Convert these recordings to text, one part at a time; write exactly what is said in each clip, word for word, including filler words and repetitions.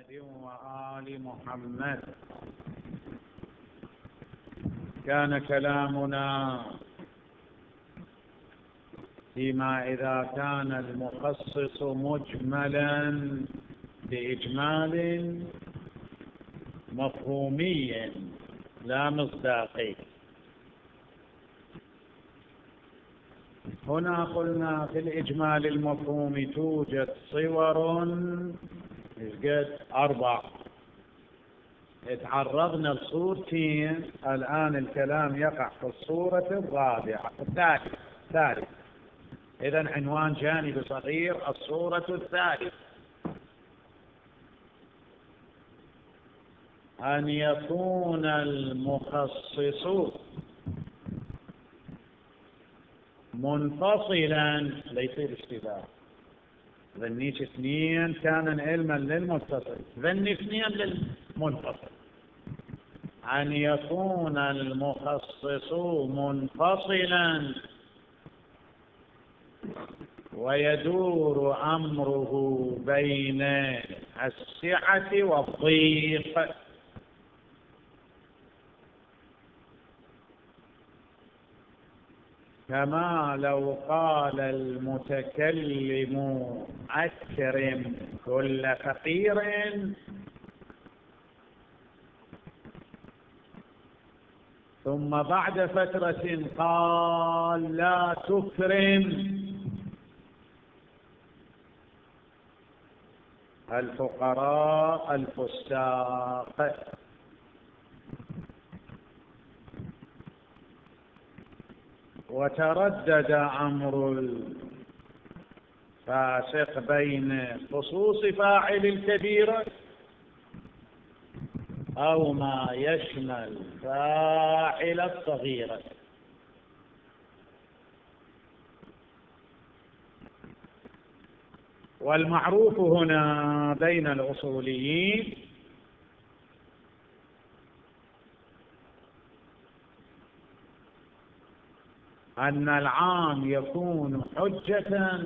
محمد وآل محمد. كان كلامنا فيما إذا كان المخصص مجملا بإجمال مفهومي لا مصداقي. هنا قلنا في الإجمال المفهومي توجد صور قد أربع، تعرضنا لصورتين، الآن الكلام يقع في الصورة الرابعة الثالثة الثالثة. إذن عنوان جانب صغير الصورة الثالثة، أن يكون المخصص منفصلا ليس الاشتباه. ذنيش اثنين كان علما للمتصل، ذني اثنين للمنفصل. أن يكون المخصص منفصلا ويدور أمره بين السعة والضيق، كما لو قال المتكلم أكرم كل فقير، ثم بعد فترة قال لا تكرم الفقراء الفساق. وتردد أمر الفاسق بين خصوص فاعل الكبيرة أو ما يشمل فاعل الصغيرة. والمعروف هنا بين الأصوليين أن العام يكون حجة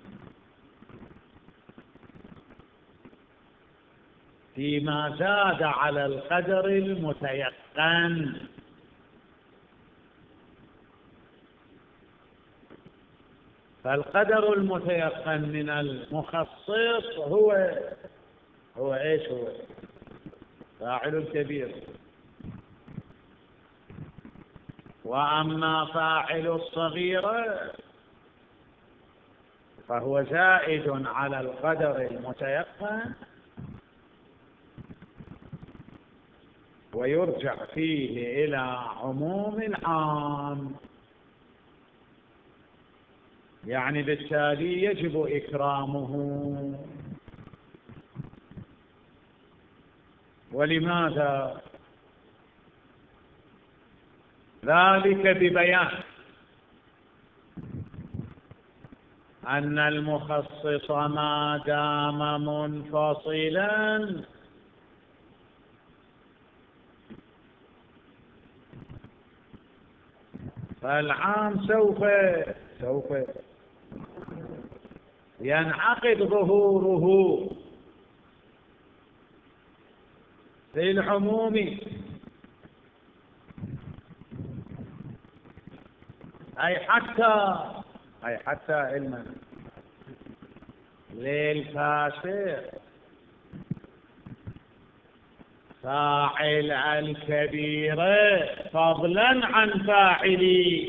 فيما زاد على القدر المتيقن، فالقدر المتيقن من المخصص هو هو ايش؟ هو فاعل الكبير. وأما فاعل الصغيرة فهو زائد على القدر المتيقن، ويرجع فيه إلى عموم العام، يعني بالتالي يجب إكرامه. ولماذا؟ ذلك ببيان أن المخصص ما دام منفصلا فالعام سوف سوف ينعقد ظهوره في العموم، أي حتى أي حتى علما للفاسق فاعل الكبيرة فضلا عن فاعل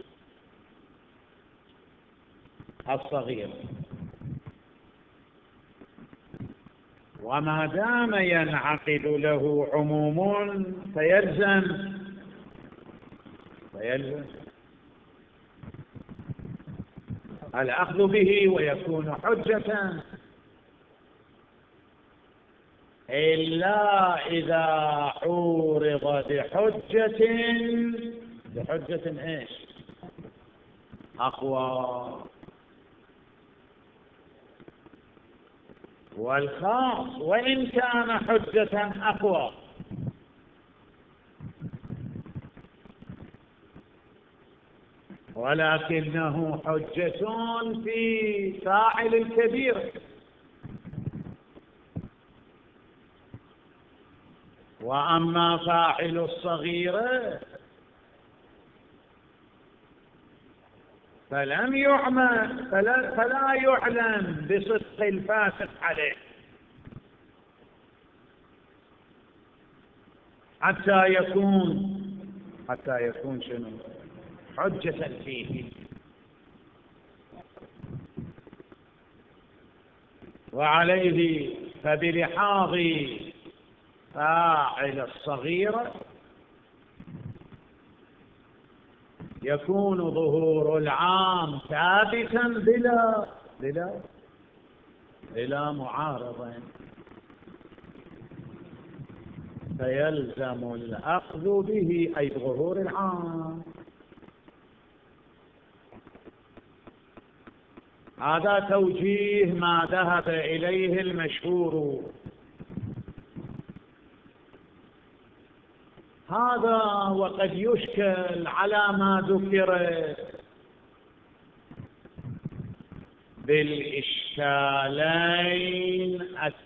الصغير. وما دام ينعقد له عموم فيلزم فيلزم الأخذ به ويكون حجة، إلا إذا عورض بحجة بحجة إيش؟ أقوى. والخاص وإن كان حجة أقوى ولكنه حجة في فاعل الكبير، وأما فاعل الصغيرة فلم يعمل فلا, فلا يعلم بصدق الفاسق عليه حتى يكون حتى يكون شنو حجة فيه. وعليه فبلحاظ فاعل الصغيرة يكون ظهور العام ثابتا بلا بلا بلا معارضة، فيلزم الأخذ به أي ظهور العام. هذا توجيه ما ذهب إليه المشهور. هذا وقد يشكل على ما ذكر بالإشكالين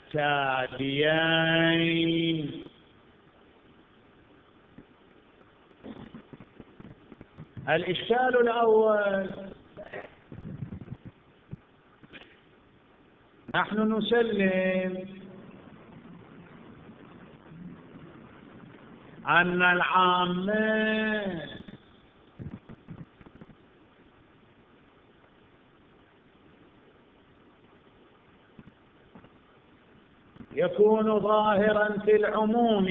التاليين. الإشكال الأول: نحن نسلم أن العامة يكون ظاهرا في العموم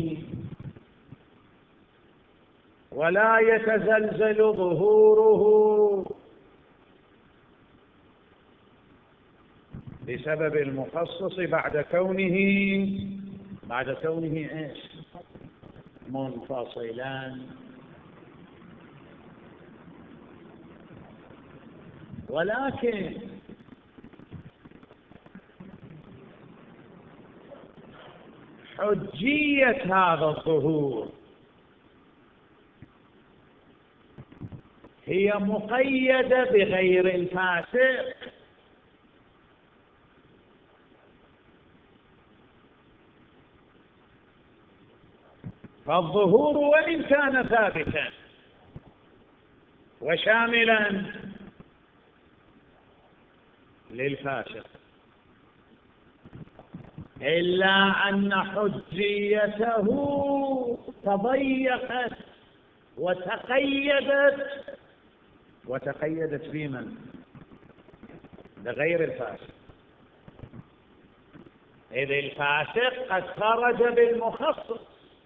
ولا يتزلزل ظهوره بسبب المخصص بعد كونه بعد كونه ايش منفصلا. ولكن حجية هذا الظهور هي مقيدة بغير الفاسق، فالظهور وإن كان ثابتا وشاملا للفاسق إلا أن حجيته تضيقت وتقيدت وتقيدت بمن؟ بغير الفاسق، إذ الفاسق قد خرج بالمخصص،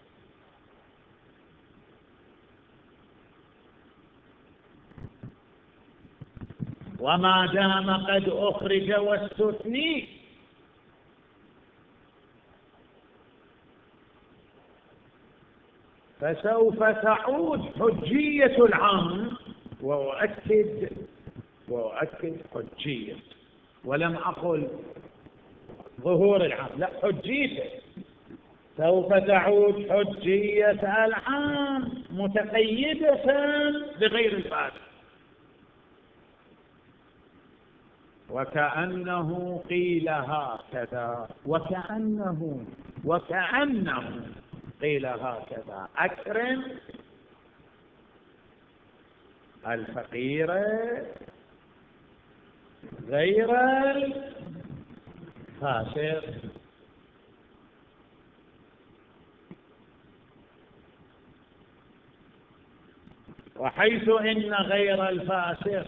وما دام قد أخرج واستثني فسوف تعود حجية العام. وأؤكد وأؤكد حجية، ولم أقل ظهور العام، لا، حجيته سوف تعود حجية العام متقيدة بغير الفاسق. وكأنه قيل هكذا وكأنه وكأنه قيل هكذا: أكرم الفقير غير الفاسق. وحيث إن غير الفاسق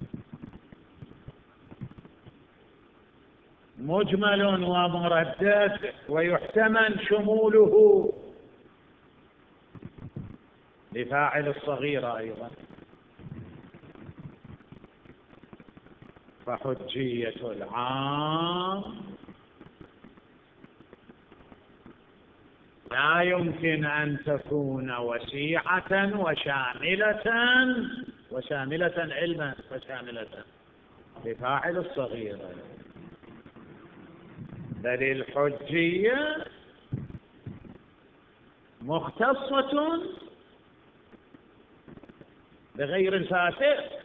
مجمل ومردد ويحتمل شموله لفاعل الصغيرة أيضا، فحجية العام لا يمكن أن تكون وسيعة وشاملة وشاملة علما وشاملة لفاعل الصغيرة، بل الحجية مختصة بغير الفاسق،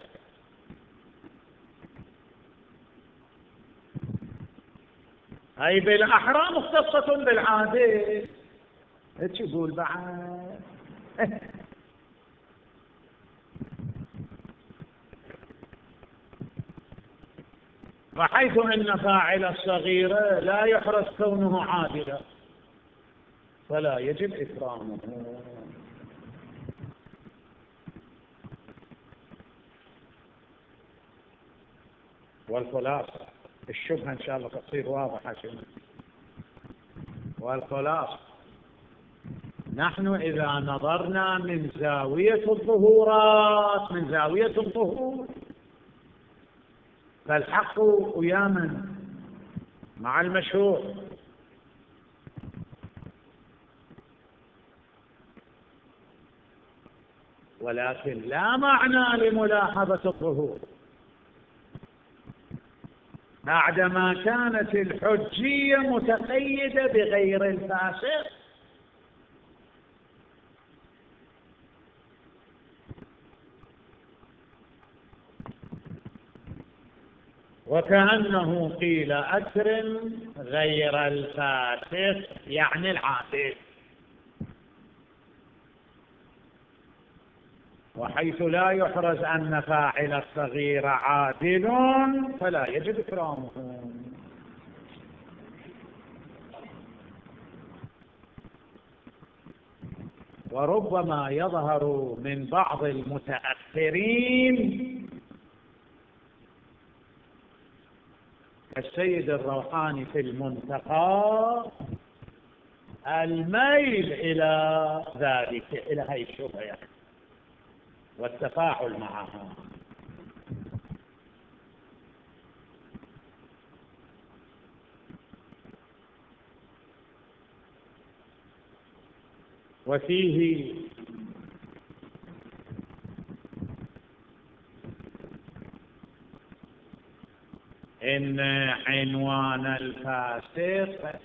أي بالأحرى مختصة بالعادل. ايش يقول بعد؟ وحيث ان فاعل الصغيرة لا يحرص كونه عادلا فلا يجب إكرامه. والخلاصة الشبهة إن شاء الله تصير واضحة شنو. والخلاصة نحن إذا نظرنا من زاوية الظهورات، من زاوية الظهور، فالحق قياما مع المشهور، ولكن لا معنى لملاحظة الظهور بعدما كانت الحجية متقيدة بغير الفاسق. وكأنه قيل أكرم غير الفاسق يعني العادل، وحيث لا يحرز أن فاعل الصغير عادل فلا يجب إكرامه. وربما يظهر من بعض المتأخرين السيد الروحاني في المنتقى الميل إلى ذلك، إلى هذه الشبهة والتفاعل معها. وفيه إن عنوان الفاسق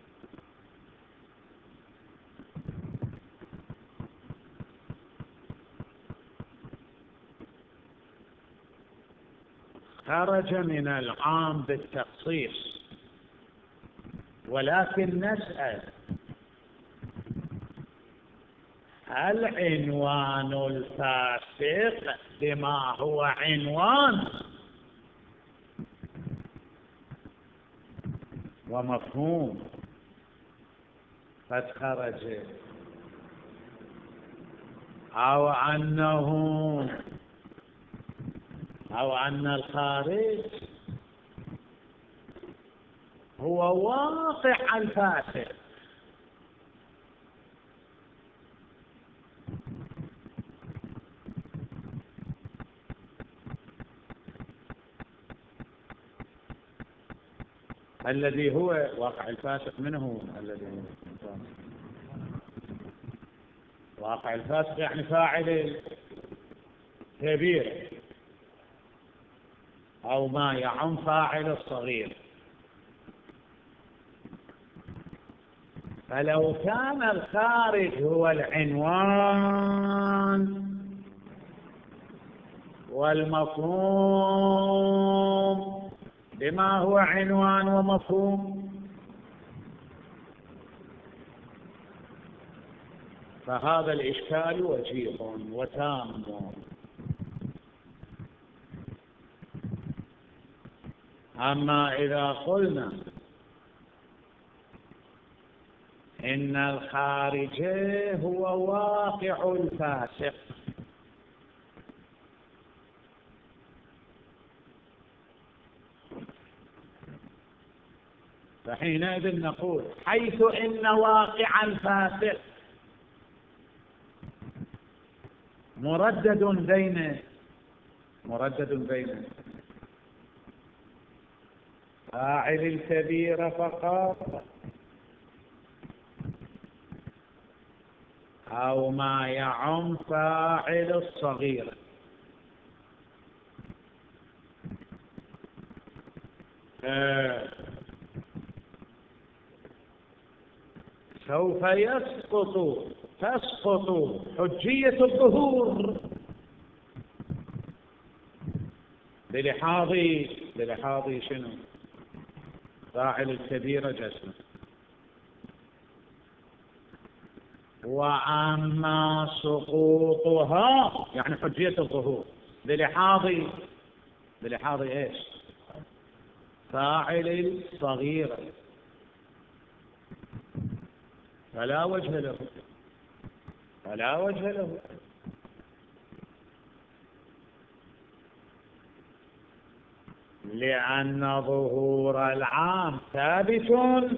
خرج من العام بالتخصيص، ولكن نسأل هل عنوان الفاسق بما هو عنوان ومفهوم قد خرج، أو أنه أو أن الخارج هو واقع الفاسق؟ الذي هو واقع الفاسق منه الذي هو واقع الفاسق يعني فاعل كبير أو ما يعم فاعل الصغير. فلو كان الخارج هو العنوان والمفهوم بما هو عنوان ومفهوم، فهذا الإشكال وجيه وتام. أما إذا قلنا إن الخارج هو واقع الفاسق، فحينئذ نقول حيث إن واقع الفاسق مردد بين مردد بين فاعل الكبير فقط أو ما يعم فاعل الصغير، آه. سوف يسقط تسقط حجية الظهور بلحاظ بلحاظ شنو؟ فاعل الكبير جسم. وأما سقوطها يعني حجية الظهور بلحاظ بلحاظ إيش؟ فاعل الصغيرة، فلا وجه له، فلا وجه له. لأن ظهور العام ثابت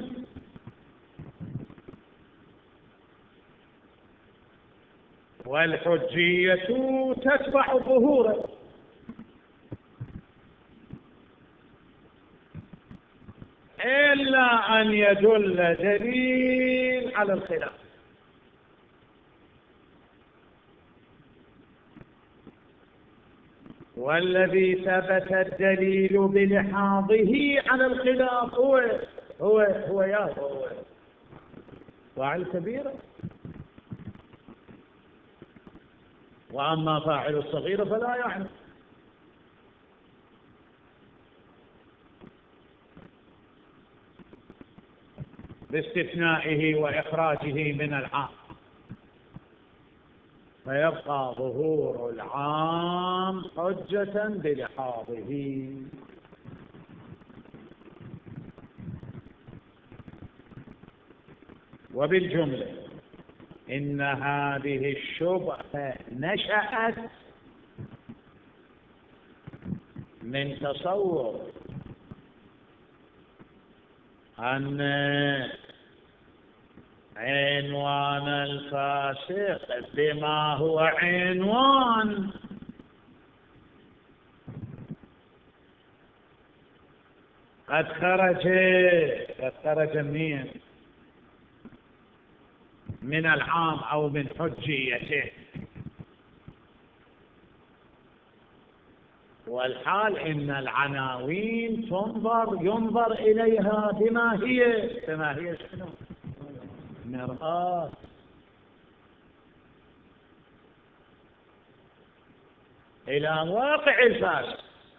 والحجية تتبع ظهوره، إلا أن يدل دليل على الخلاف. والذي ثبت الدليل بلحاظه على الخلاف هو هو هو يا هو فاعل كبيرة، وأما فاعل الصغيرة فلا يعني، باستثنائه وإخراجه من العام، فيبقى ظهور العام حجة بلحاظه. وبالجملة إن هذه الشبهة نشأت من تصور أن عنوان الفاسق بما هو عنوان قد خرج قد خرج من من العام أو من حجيته، والحال إن العناوين تنظر ينظر إليها بما هي بما هي شنو؟ مرآة. إلى واقع الفاسق،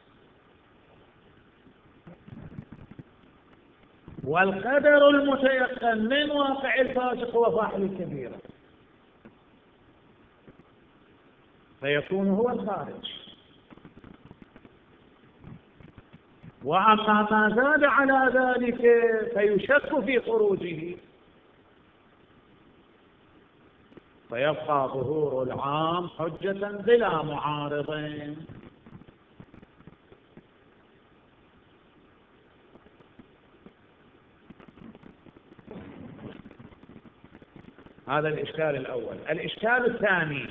والقدر المتيقن من واقع الفاسق هو فاعل الكبيرة، فيكون هو الخارج. وأما ما زاد على ذلك فيشك في خروجه، فيبقى ظهور العام حجة بلا معارض. هذا الإشكال الأول. الإشكال الثاني: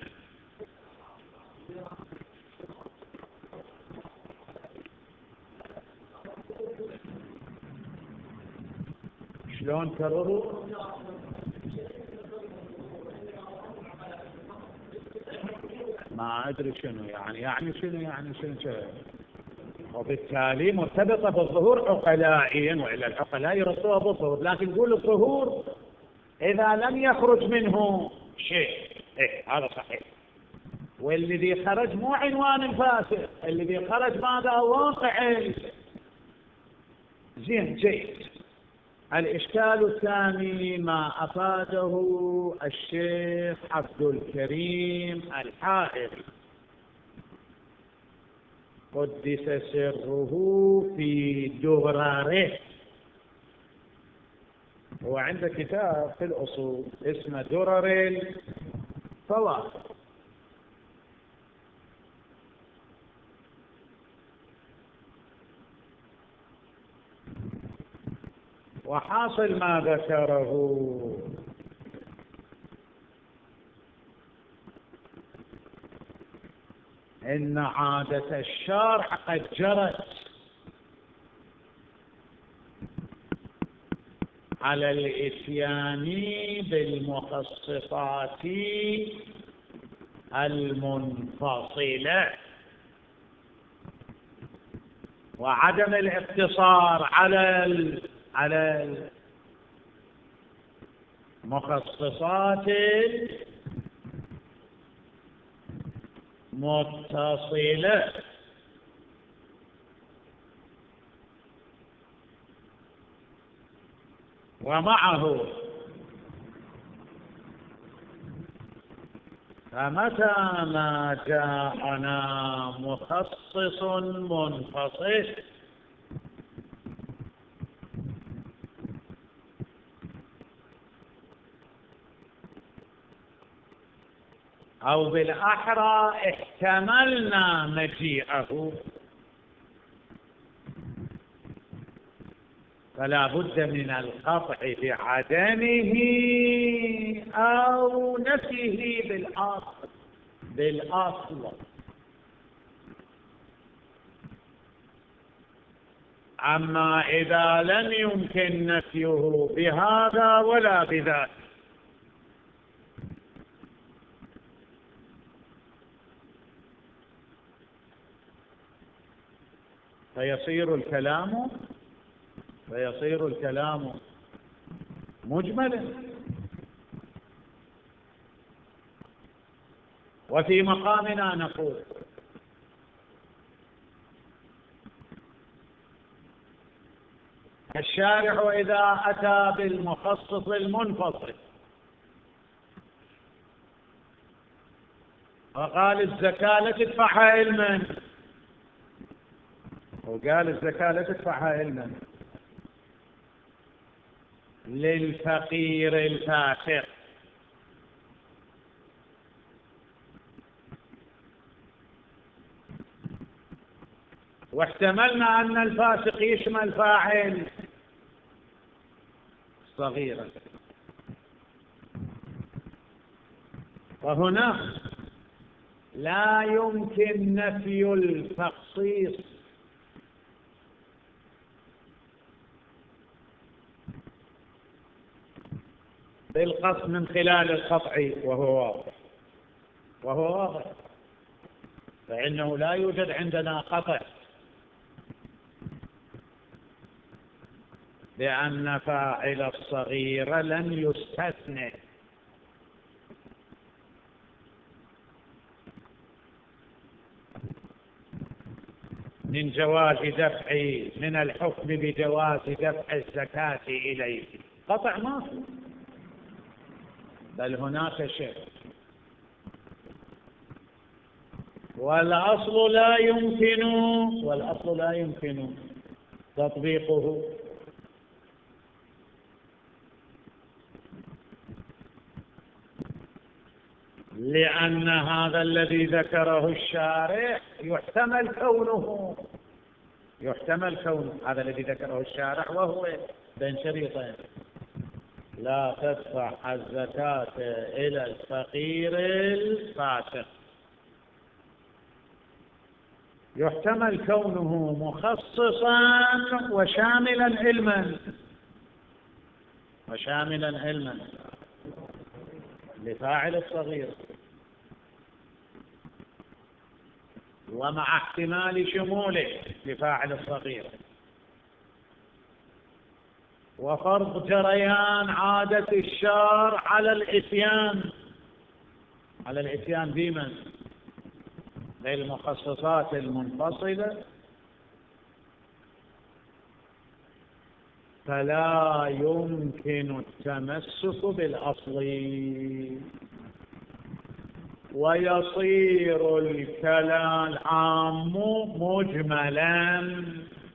شلون كرروا؟ ما أدري شنو يعني يعني شنو يعني شنو, شنو. وبالتالي مرتبطة بالظهور عقلائيا، وإلا العقلاء يرصوها بالظهور، لكن نقول الظهور إذا لم يخرج منه شيء، إيه هذا صحيح. والذي خرج مو عنوان الفاسق، الذي خرج ماذا؟ واقع. زين جيد. الإشكال الثاني ما أفاده الشيخ عبد الكريم الحائري قدس سره في درره. هو عنده كتاب في الأصول اسمه درر الفوائد، وحاصل ما ذكره إن عادة الشرع قد جرت على الإتيان بالمخصصات المنفصلة، وعدم الاقتصار على ال... على المخصصات المتصلة. ومعه فمتى ما جاءنا مخصص منفصل أو بالأحرى احتملنا مجيئه فلا بد من القطع بعدمه أو نفيه بالأصل بالأصل أما إذا لم يمكن نفيه بهذا ولا بذاك فيصير الكلام فيصير الكلام مجملا. وفي مقامنا نقول الشارع إذا أتى بالمخصص المنفصل وقال الزكاة لا تدفعها علما وقال الزكاة لا تدفعها علما للفقير الفاسق واحتملنا أن الفاسق يشمل فاعل صغيرا وهنا لا يمكن نفي التخصيص بالقصد من خلال القطع وهو واضح وهو واضح فإنه لا يوجد عندنا قطع لأن فاعل الصغير لم يستثنى من جواز دفع من الحكم بجواز دفع الزكاة إليه قطع ما في بل هناك شيء والأصل لا يمكن والأصل لا يمكن تطبيقه لأن هذا الذي ذكره الشارع يحتمل كونه يحتمل كونه هذا الذي ذكره الشارع وهو بين شريطين لا تدفع الزكاة إلى الفقير الفاسق يحتمل كونه مخصصا وشاملا علما وشاملا علما لفاعل الصغير ومع احتمال شموله لفاعل الصغير وفرض جريان عادة الشارع على الإتيان على الإتيان بمن للمخصصات المنفصلة فلا يمكن التمسك بالأصل ويصير الكلام العام مجملا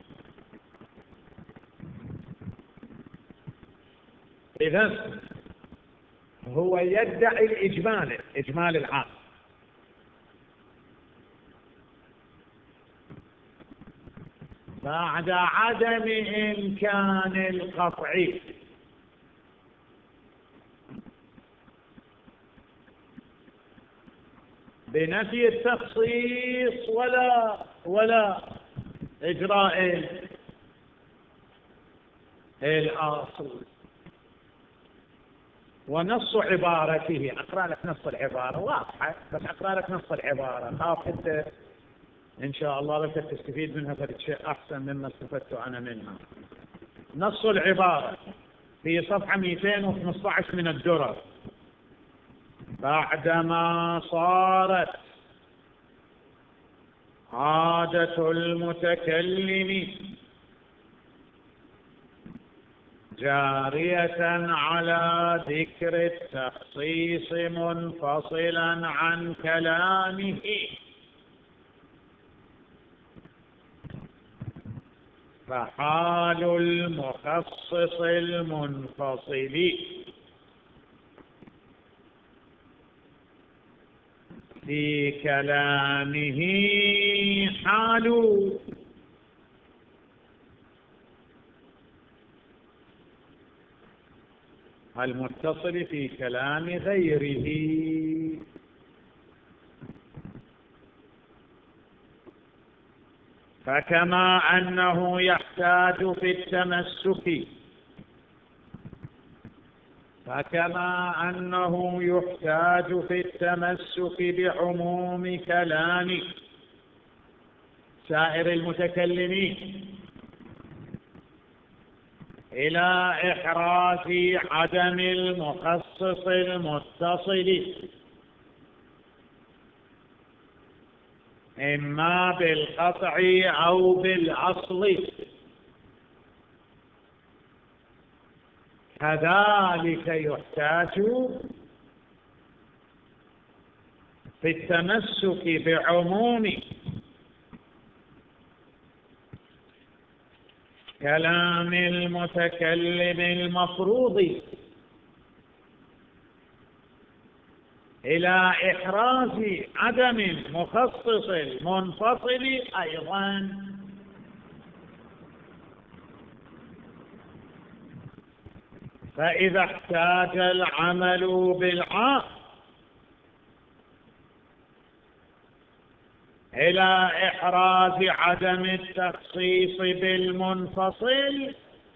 إذن هو يدعي الإجمال إجمال العام بعد عدم إمكان القطع بنفي التخصيص ولا ولا إجراء الأصل ونص عبارته أقرأ لك نص العبارة واضحة بس أقرأ لك نص العبارة خاف أنت إن شاء الله لك تستفيد منها فشيء أحسن مما استفدت أنا منها. نص العبارة في صفحة مئتين وخمسة عشر من الدرر بعدما صارت عادة المتكلم جارية على ذكر التخصيص منفصلا عن كلامه، فحال المخصص المنفصل في كلامه حال المتصل في كلام غيره. فكما أنه يحتاج في التمسك فكما أنه يحتاج في التمسك بعموم كلام سائر المتكلمين إلى إحراز عدم المخصص المتصل، إما بالقطع أو بالأصل، كذلك يحتاج في التمسك بعموم كلام المتكلم المفروض إلى إحراز عدم المخصص المنفصل أيضا. فإذا احتاج العمل بالعام إلى إحراز عدم التخصيص بالمنفصل،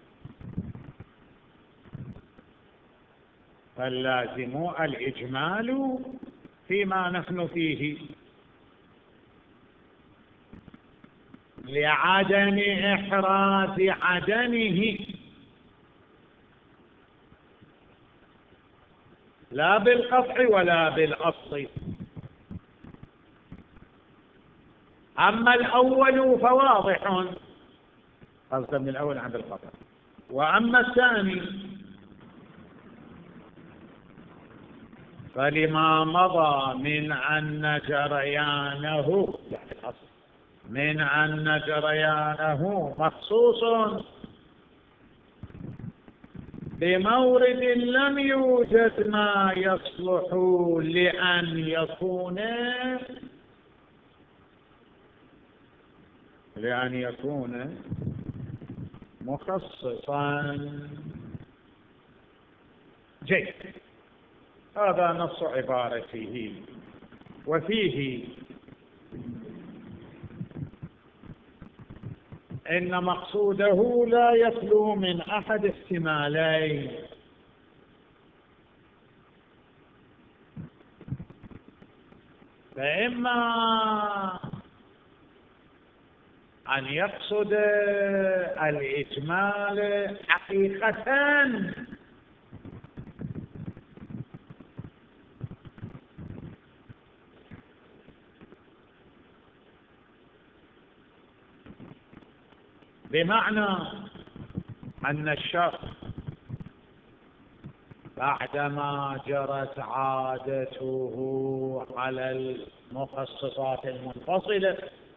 فاللازم الإجمال فيما نحن فيه لعدم إحراز عدمه، لا بالقطع ولا بالأصل. أما الأول فواضح، قصد من الأول عن بالقطع. وأما الثاني فلما مضى من أن جريانه يعني الأصل من أن جريانه مخصوص بمورد لم يوجد ما يصلح لأن يكون لأن يكون مخصصا. جيد، هذا نص عبارته. وفيه إن مقصوده لا يخلو من أحد احتمالين: فإما أن يقصد الإجمال حقيقة، بمعنى أن الشخص بعدما جرت عادته على المخصصات المنفصلة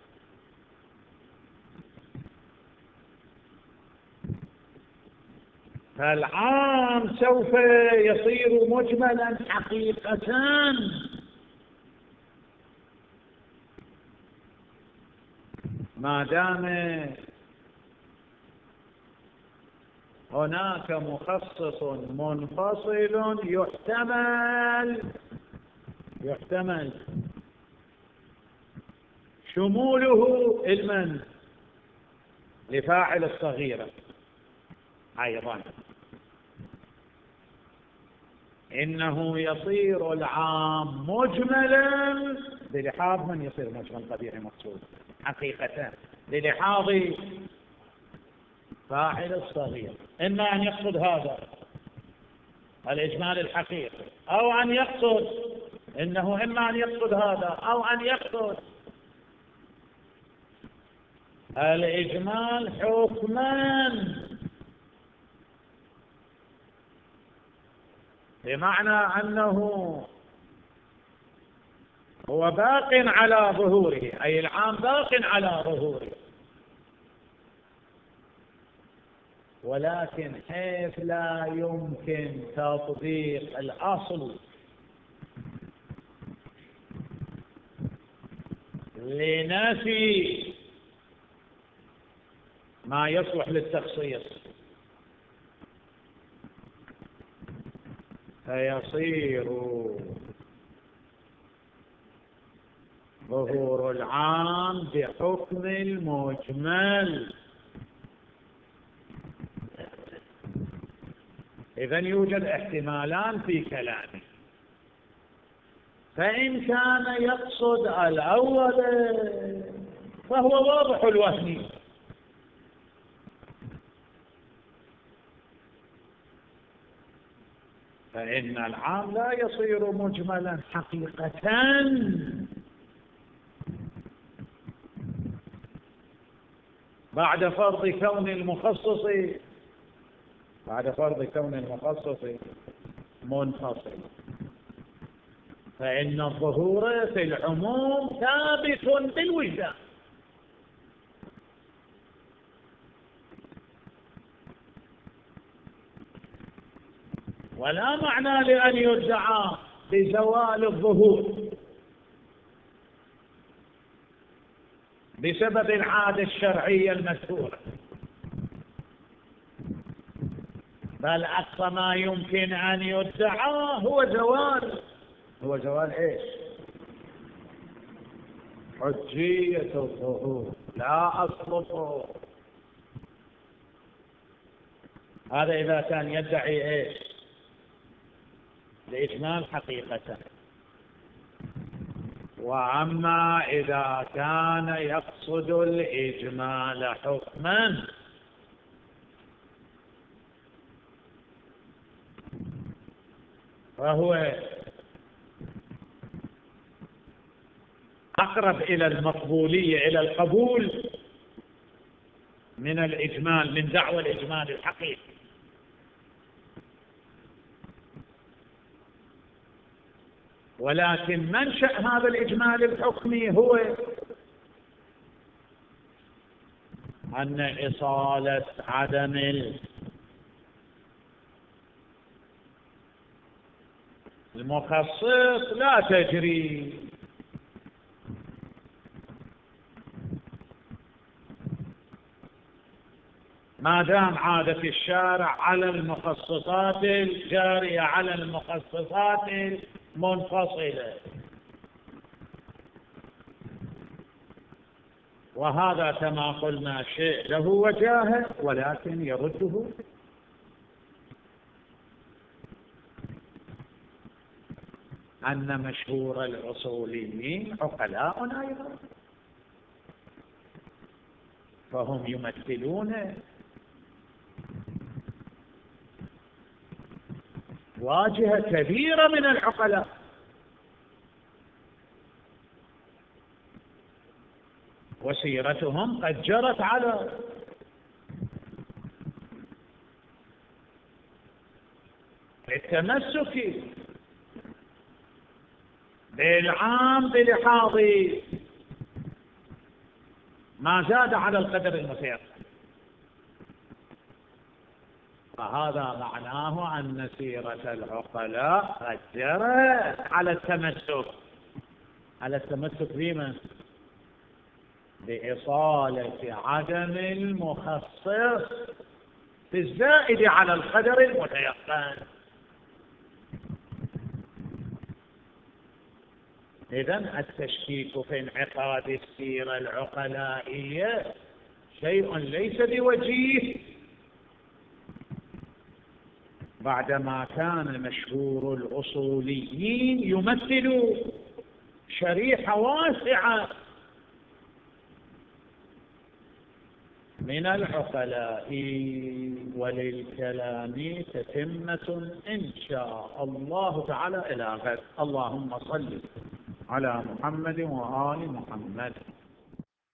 فالعام سوف يصير مجملا حقيقة ما دام هناك مخصص منفصل يحتمل يحتمل شموله المن لفاعل الصغيرة أيضا. إنه يصير العام مجملا بلحاظ من يصير مجمل طبيعي مقصود حقيقة للحاظ فاعل الصغير، إما أن يقصد هذا الإجمال الحقيقي أو أن يقصد إنه إما أن يقصد هذا أو أن يقصد الإجمال حكما بمعنى أنه هو باق على ظهوره، أي العام باق على ظهوره، ولكن حيث لا يمكن تطبيق الأصل لنفي ما يصلح للتخصيص، فيصير ظهور العام بحكم المجمل. إذن يوجد احتمالان في كلامه، فإن كان يقصد الأول فهو واضح الوهم، فإن العام لا يصير مجملا حقيقة بعد فرض كون المخصص بعد فرض كون المخصص منفصل، فإن الظهور في العموم ثابت بالوجدان، ولا معنى لأن يدعى بزوال الظهور بسبب العادة الشرعية المذكورة، بل أقصى ما يمكن أن يدعى هو زوال هو زوال إيش؟ حجية الظهور، لا أصل الظهور. هذا إذا كان يدعي إيش؟ الإجمال حقيقة. وأما إذا كان يقصد الإجمال حكما فهو أقرب إلى المقبولية، إلى القبول من الإجمال، من دعوى الإجمال الحقيقي. ولكن منشأ هذا الإجمال الحكمي هو أن إصالة عدم المخصص لا تجري، ما دام عادة الشارع على المخصصات الجارية على المخصصات المنفصلة، وهذا كما قلنا شيء له وجاهه ولكن يرده أن مشهور الأصوليين عقلاء أيضا، فهم يمثلون واجهة كبيرة من العقلاء، وسيرتهم قد جرت على التمسك بالعام بلحاظ ما زاد على القدر المتيقن، فهذا معناه أن سيرة العقلاء قد جرت على التمسك على التمسك بما بإصالة عدم المخصص في الزائد على القدر المتيقن. إذن التشكيك في انعقاد السيرة العقلائية شيء ليس بوجيه بعدما كان مشهور الأصوليين يمثل شريحة واسعة من العقلاء. وللكلام تتمة إن شاء الله تعالى إلى غد. اللهم صل على محمد وآل محمد.